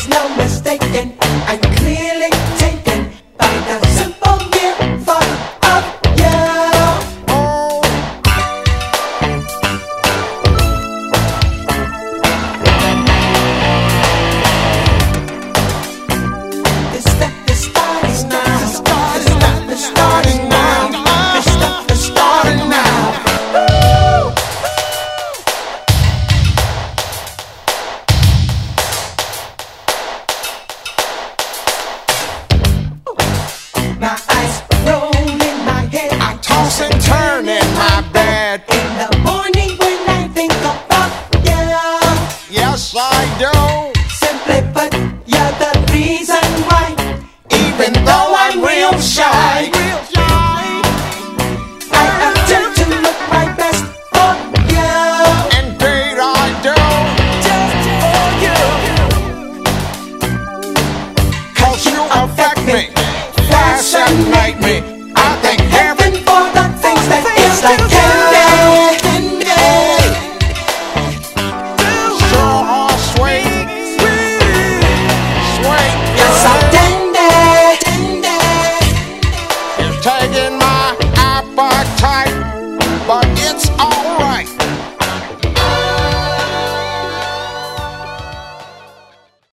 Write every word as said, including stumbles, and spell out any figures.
no mistaking. I'm clearly taken by the simple mere thought of you. This stuff is starting now. This stuff is starting now. This stuff is starting now. My eyes roll in my head. I toss and turn in my bed. In the morning when I think about you, Yes, I do. simply put, you're the reason why. Even though I'm real shy.